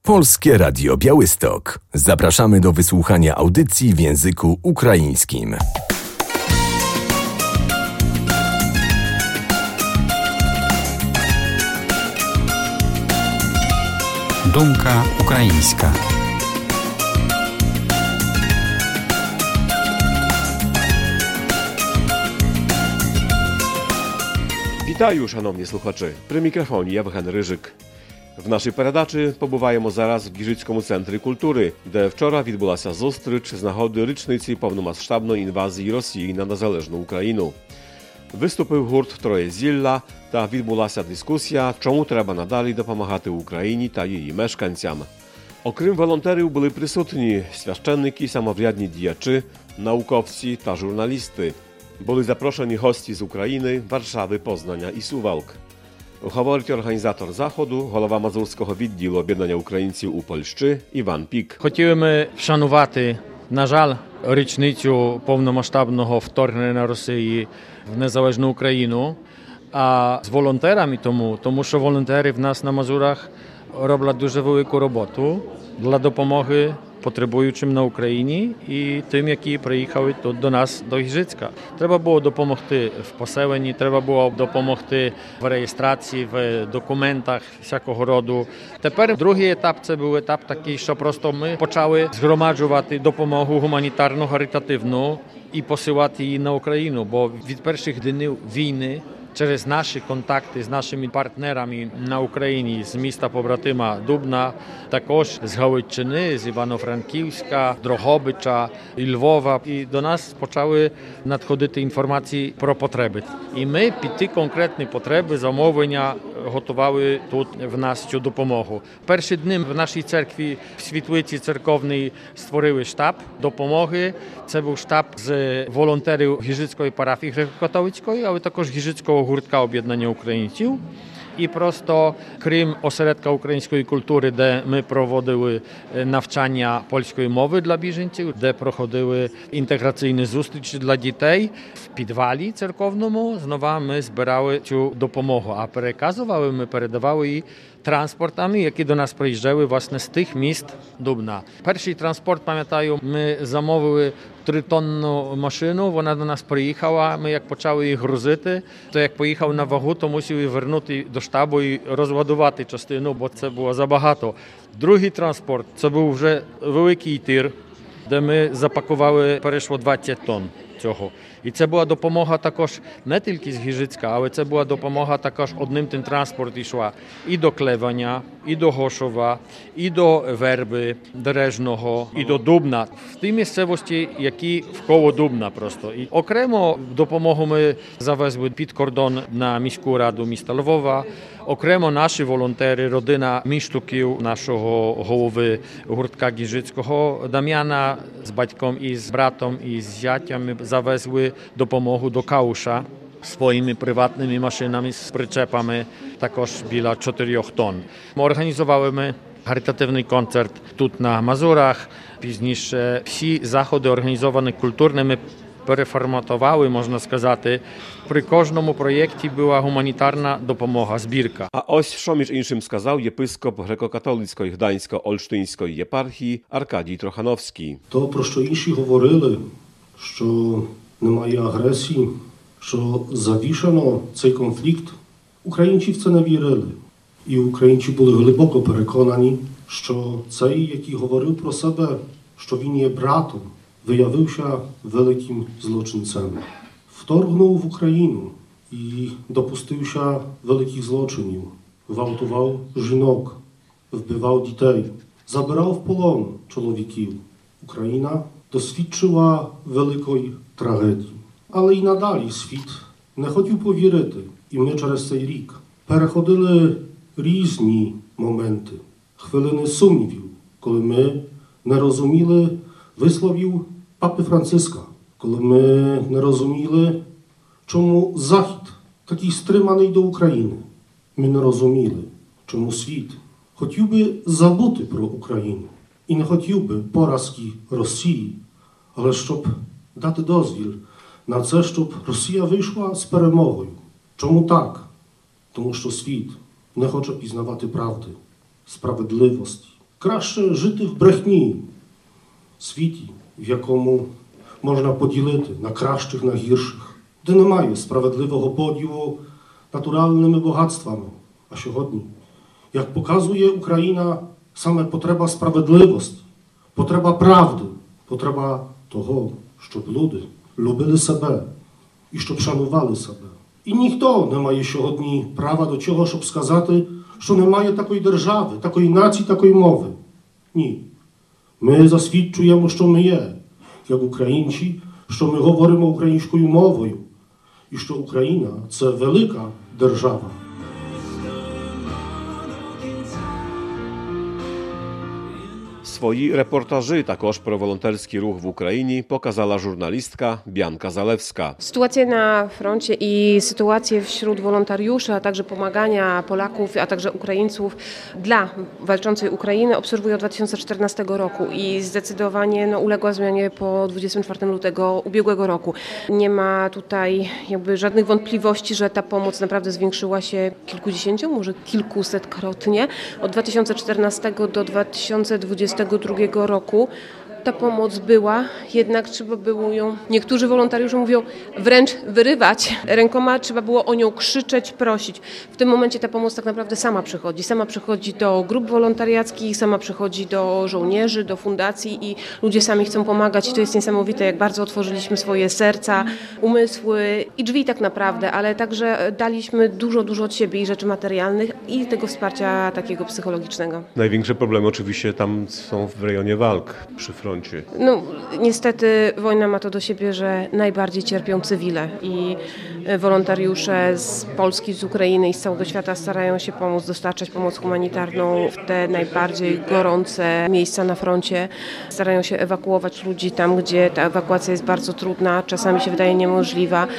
Polskie Radio Białystok. Zapraszamy do wysłuchania audycji w języku ukraińskim. Думка українська. Вітаю, шановні слухачі! При мікрофоні Євген Рижик. В нашій передачі побуваємо зараз в Гіжицькому центрі культури, де вчора відбулася зустріч з нагоди річниці повномасштабної інвазії Росії на незалежну Україну. Виступив гурт «Троєзілля» та відбулася дискусія, чому треба надалі допомагати Україні та її мешканцям. Окрім волонтерів були присутні священники, самоврядні діячі, науковці та журналісти. Були запрошені гості з України, Warszawy, Poznania і Suwałk. Говорить організатор заходу, голова Мазурського відділу об'єднання українців у Польщі Іван Пік. Хотіли ми вшанувати, на жаль, річницю повномасштабного вторгнення Росії в незалежну Україну, а з волонтерами тому що волонтери в нас на Мазурах роблять дуже велику роботу для допомоги потребуючим на Україні і тим, які приїхали тут до нас, до Гіжицька. Треба було допомогти в поселенні, треба було допомогти в реєстрації, в документах всякого роду. Тепер другий етап – це був етап такий, що просто ми почали згромаджувати допомогу гуманітарну, каритативну і посилати її на Україну, бо від перших днів війни через наші контакти з нашими партнерами на Україні, з міста побратима Дубна, також з Галичини, з Івано-Франківська, Дрогобича і Львова. І до нас почали надходити інформації про потреби. І ми під ті конкретні потреби, замовлення готували тут в нас цю допомогу. Перші дні в нашій церкві в Світлиці церковній створили штаб допомоги. Це був штаб з волонтерів Гіжицької парафії греко-католицької, але також Гіжицького гуртка об'єднання українців. І просто, крім осередка української культури, де ми проводили навчання польської мови для біженців, де проходили інтеграційні зустрічі для дітей, в підвалі церковному знову ми збирали цю допомогу, а передавали її транспортами, які до нас приїжджали, власне, з тих міст Дубна. Перший транспорт, пам'ятаю, ми замовили 3-тонну машину, вона до нас приїхала, ми як почали її грузити, то як поїхав на вагу, то мусили вернути до штабу і розладувати частину, бо це було забагато. Другий транспорт, це був вже великий тир, де ми запакували, перейшло 20 тонн цього. І це була допомога також не тільки з Гіжицька, але це була допомога також одним тим транспорт йшла і до Клеваня, і до Гошова, і до Верби, Дережного, і до Дубна. В тій місцевості, які вколо Дубна просто. І окремо допомогу ми завезли під кордон на міську раду міста Львова. Окремо наші волонтери, родина Міштуків, нашого голови гуртка Гіжицького Дам'яна з батьком і з братом і з зятями завезли допомогу до Кауша своїми приватними машинами з причепами, також біля 4 тонн. Організували ми каритативний концерт тут на Мазурах. Пізніше всі заходи організовані культурними переформатували, можна сказати. При кожному проєкті була гуманітарна допомога, збірка. А ось що між іншим сказав єпископ греко-католицької Гдансько-Ольштинської єпархії Аркадій Трохановський. То, про що інші говорили, що немає агресії, що завішано цей конфлікт, українці в це не вірили. І українці були глибоко переконані, що цей, який говорив про себе, що він є братом, виявився великим злочинцем. Вторгнув в Україну і допустився великих злочинів. Гвалтував жінок, вбивав дітей, забирав в полон чоловіків. Україна досвідчила великої трагедії. Але й надалі світ не хотів повірити. І ми через цей рік переходили різні моменти, хвилини сумнівів, коли ми не розуміли висловів папи Франциска, коли ми не розуміли, чому Захід такий стриманий до України. Ми не розуміли, чому світ хотів би забути про Україну і не хотів би поразки Росії, але щоб дати дозвіл на це, щоб Росія вийшла з перемогою. Чому так? Тому що світ не хоче пізнавати правди, справедливості, Краще жити в брехні, світі, в якому можна поділити на кращих, на гірших, де немає справедливого поділу натуральними багатствами. А сьогодні, як показує Україна, саме потреба справедливості, потреба правди, потреба того, щоб люди любили себе і щоб шанували себе. І ніхто не має сьогодні права до цього, щоб сказати, що немає такої держави, такої нації, такої мови. Ні. Ми засвідчуємо, що ми є, як українці, що ми говоримо українською мовою, і що Україна – це велика держава. Свої репортажі також про волонтерський рух в Україні показала журналistka Bianka Zalewska. Sytuację na froncie i sytuację wśród wolontariuszy, a także pomagania Polaków, a także Ukraińców dla walczącej Ukrainy obserwuję od 2014 roku i zdecydowanie uległa zmianie po 24 lutego ubiegłego roku. Nie ma tutaj żadnych wątpliwości, że ta pomoc naprawdę zwiększyła się kilkudziesięciu, może kilkusetkrotnie. Od 2014 do 2022 roku ta pomoc była, jednak trzeba było ją, niektórzy wolontariusze mówią, wręcz wyrywać rękoma, trzeba było o nią krzyczeć, prosić. W tym momencie ta pomoc tak naprawdę sama przychodzi do grup wolontariackich, sama przychodzi do żołnierzy, do fundacji i ludzie sami chcą pomagać i to jest niesamowite, jak bardzo otworzyliśmy swoje serca, umysły i drzwi tak naprawdę, ale także daliśmy dużo od siebie i rzeczy materialnych i tego wsparcia takiego psychologicznego. Największe problemy oczywiście tam są w rejonie walk przy froncie. Niestety wojna ma to do siebie, że najbardziej cierpią cywile i wolontariusze z Polski, z Ukrainy i z całego świata starają się pomóc, dostarczać pomoc humanitarną w te najbardziej gorące miejsca na froncie. Starają się ewakuować ludzi tam, gdzie ta ewakuacja jest bardzo trudna, czasami się wydaje niemożliwa.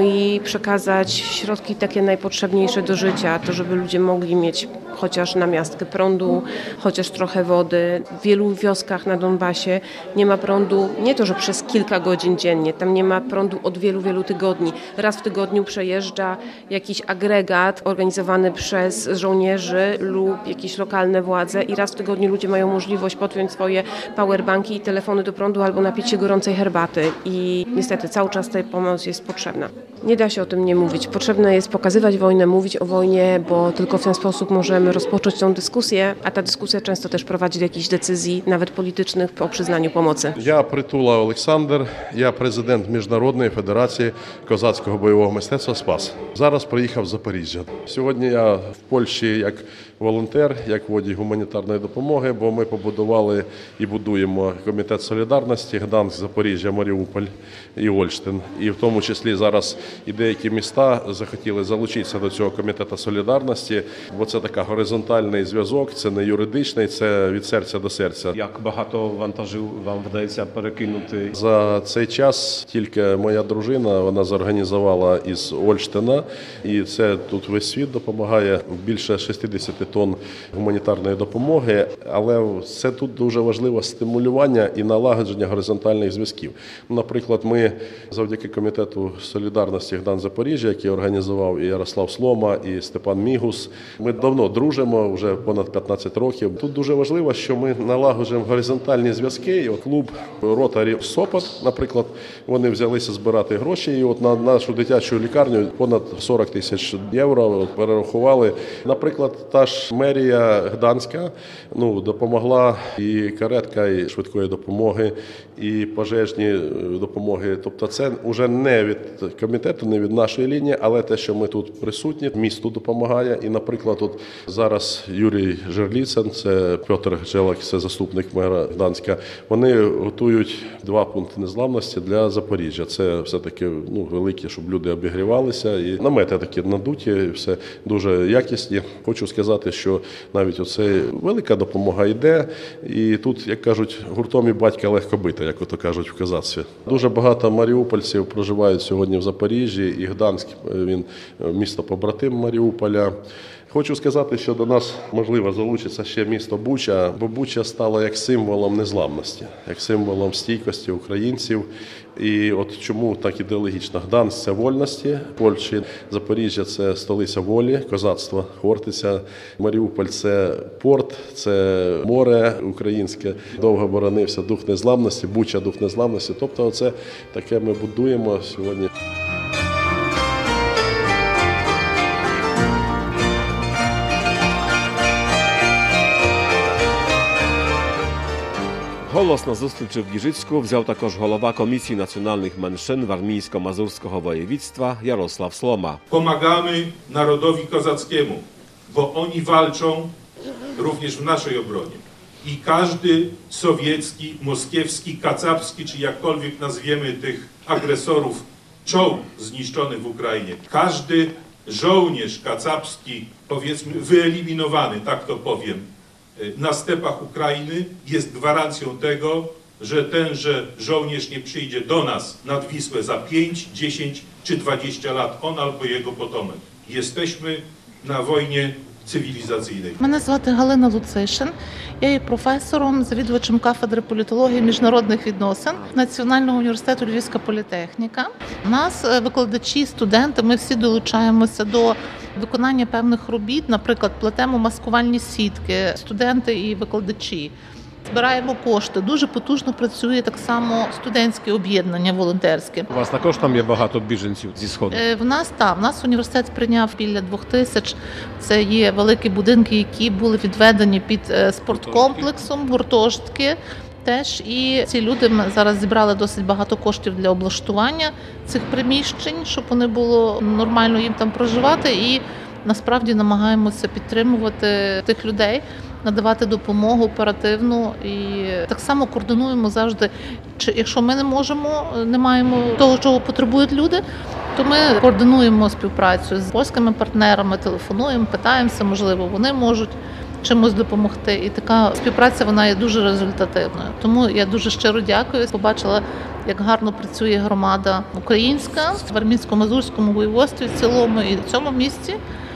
I przekazać środki takie najpotrzebniejsze do życia, to żeby ludzie mogli mieć chociaż namiastkę prądu, chociaż trochę wody. W wielu wioskach na Donbasie nie ma prądu, nie to, że przez kilka godzin dziennie, tam nie ma prądu od wielu tygodni. Raz w tygodniu przejeżdża jakiś agregat organizowany przez żołnierzy lub jakieś lokalne władze i raz w tygodniu ludzie mają możliwość podpiąć swoje powerbanki i telefony do prądu albo napić się gorącej herbaty i niestety cały czas ta pomoc jest potrzebna. Nie da się o tym nie mówić. Potrzebne jest pokazywać wojnę, mówić o wojnie, bo tylko w ten sposób możemy rozpocząć tą dyskusję, a ta dyskusja często też prowadzi do jakichś decyzji, nawet politycznych, po przyznaniu pomocy. Я Притула Олександр, я президент Міжнародної федерації козацького бойового мистецтва «Спас». Зараз приїхав з Запоріжжя. Сьогодні я в Польщі як волонтер, як водій гуманітарної допомоги, бо ми побудували і будуємо комітет солідарності Гданськ, Запоріжжя, Маріуполь і Ольштин. І в тому числі зараз і деякі міста захотіли залучитися до цього комітету солідарності, бо це така горизонтальний зв'язок, це не юридичний, це від серця до серця. Jak багато вантажів вам вдається перекинути? За цей час тільки моя дружина, вона зорганізувала із Ольштина, і це тут весь світ допомагає, більше 60 тонн гуманітарної допомоги, але це тут дуже важливе стимулювання і налагодження горизонтальних зв'язків. Наприклад, ми завдяки комітету солідарності Гдан-Запоріжжя, який організував і Ярослав Слома, і Степан Мігус, ми давно дружимо, вже понад 15 років. Тут дуже важливо, що ми налагоджуємо горизонтальні зв'язки. І от клуб Ротарі Сопот, наприклад, вони взялися збирати гроші, і от на нашу дитячу лікарню понад 40 тисяч євро перерахували. Наприклад, та ж мерія Гданська допомогла і каретка, і швидкої допомоги, і пожежні допомоги. Тобто це вже не від комітету, не від нашої лінії, але те, що ми тут присутні, місту допомагає. І, наприклад, от зараз Юрій Жерліцин, це Петр Желак, це заступник мера Гданська, вони готують 2 пункти незламності для Запоріжжя. Це все-таки великі, щоб люди обігрівалися. І намети такі надуті, все дуже якісні. Хочу сказати, що навіть оце велика допомога йде. І тут, як кажуть, гуртом і батька легко бити, як ото кажуть в козацтві. Дуже багато маріупольців проживають сьогодні в Запоріжжі. І Гданськ, він місто побратим Маріуполя. Хочу сказати, що до нас, можливо, залучиться ще місто Буча, бо Буча стала як символом незламності, як символом стійкості українців. І от чому так ідеологічно? Гданськ – це вольності Польщі, Запоріжжя – це столиця волі, козацтва, Хортиця, Маріуполь – це порт, це море українське, довго боронився дух незламності, Буча – дух незламності. Тобто оце таке ми будуємо сьогодні. Голос на зустрічі в Giżycku взяв також голова Комісії національних меншин Warmińsko-Mazurskiego województwa Jarosław Sloma. Pomagamy narodowi kozackiemu, bo oni walczą również w naszej obronie. I każdy sowiecki, moskiewski, kacapski, czy jakkolwiek nazwiemy tych agresorów, czołg zniszczony w Ukrainie, każdy żołnierz kacapski, powiedzmy, wyeliminowany, tak to powiem, na stepach Ukrainy jest gwarancją tego, że tenże żołnierz nie przyjdzie do nas nad Wisłę za 5, 10 czy 20 lat, on albo jego potomek. Jesteśmy na wojnie цивілізаційний. Мене звати Галина Луцишин. Я є професором, завідувачем кафедри політології і міжнародних відносин Національного університету Львівська політехніка. У нас викладачі, студенти, ми всі долучаємося до виконання певних робіт, наприклад, плетемо маскувальні сітки, студенти і викладачі. Збираємо кошти. Дуже потужно працює так само студентське об'єднання волонтерське. У вас також там є багато біженців зі Сходу? В нас університет прийняв біля 2000. Це є великі будинки, які були відведені під спорткомплексом, гуртожитки. Теж і ці люди ми зараз зібрали досить багато коштів для облаштування цих приміщень, щоб вони було нормально їм там проживати. І насправді намагаємося підтримувати тих людей, надавати допомогу оперативну і так само координуємо завжди. Якщо ми не маємо того, чого потребують люди, то ми координуємо співпрацю з польськими партнерами, телефонуємо, питаємося, можливо, вони можуть чимось допомогти. І така співпраця, вона є дуже результативною. Тому я дуже щиро дякую. Побачила, як гарно працює громада українська в Warmińsko-Mazurському воєводстві в цілому і в цьому місті.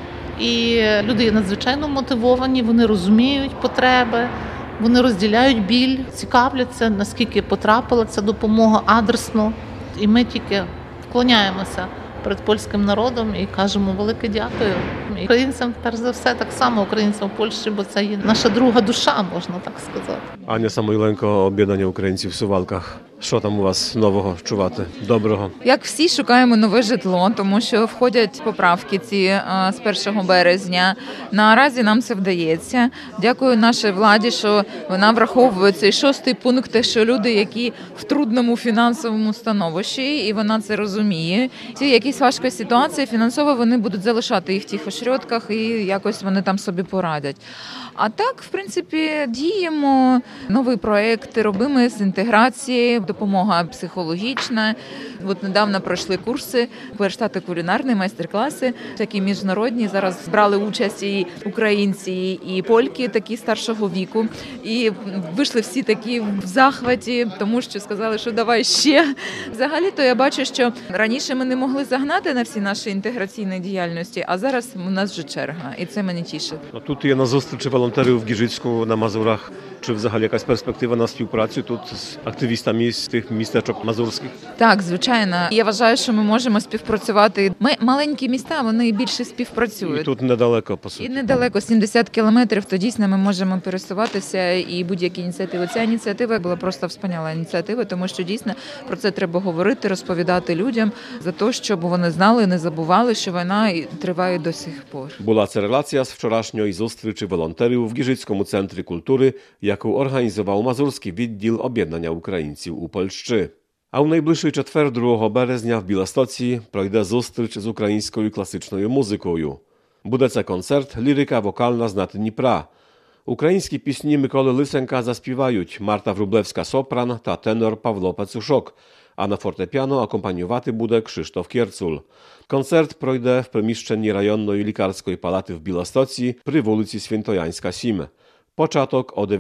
І люди є надзвичайно мотивовані, вони розуміють потреби, вони розділяють біль, цікавляться, наскільки потрапила ця допомога адресно. І ми тільки вклоняємося перед польським народом і кажемо велике дякую. І українцям, перш за все, так само українцям в Польщі, бо це є наша друга душа, можна так сказати. Аня Самойленко, об'єднання українців в Сувалках. Що там у вас нового чувати, доброго? Як всі, шукаємо нове житло, тому що входять поправки ці з 1 березня. Наразі нам це вдається. Дякую нашій владі, що вона враховує цей 6-й пункт, що люди, які в трудному фінансовому становищі, і вона це розуміє. Ті якісь важкі ситуації фінансово вони будуть залишати їх в тих ошрядках і якось вони там собі порадять. А так, в принципі, діємо, нові проекти робимо з інтеграції, допомога психологічна. От недавно пройшли курси, верштати кулінарні, майстер-класи, такі міжнародні. Зараз брали участь і українці, і польки, такі старшого віку. І вийшли всі такі в захваті, тому що сказали, що давай ще. Взагалі-то я бачу, що раніше ми не могли загнати на всі наші інтеграційні діяльності, а зараз у нас вже черга, і це мене тішить. Тут є на зустрічі волонтерів в Giżycku, на Мазурах. Чи взагалі якась перспектива на співпрацю тут з активістами з тих містечок мазурських? Так, звичайно. Я вважаю, що ми можемо співпрацювати. Ми маленькі міста, вони більше співпрацюють. І тут недалеко, по суті. І недалеко, 70 кілометрів, то дійсно ми можемо пересуватися і будь-які ініціативи. Ця ініціатива була просто вспаняла ініціатива, тому що дійсно про це треба говорити, розповідати людям за те, щоб вони знали, не забували, що війна триває до сих пор. Була це релація з вчорашньої зустрічі волонтерів в Giżyckomu центрі культури, яку організував Мазурський відділ об'єднання українців у Польщі. А у найближчий четвер, 2 березня, в Білостоці пройде зустріч з українською класичною музикою. Буде це концерт «Лірика вокальна з Дніпра». Українські пісні Миколи Лисенка заспівають Марта Врублевська-Сопран та тенор Павло Пацюшок, а на фортепіано акомпаніювати буде Krzysztof Kiercul. Концерт пройде в приміщенні районної лікарської палати в Білостоці при вулиці Святоянська, 7. Початок о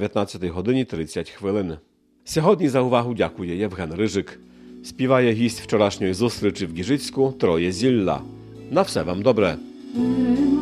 19:30. Сьогодні за увагу дякує Євген Рижик. Співає гість вчорашньої зустрічі в Giżycku Троє Зілля. На все вам добре!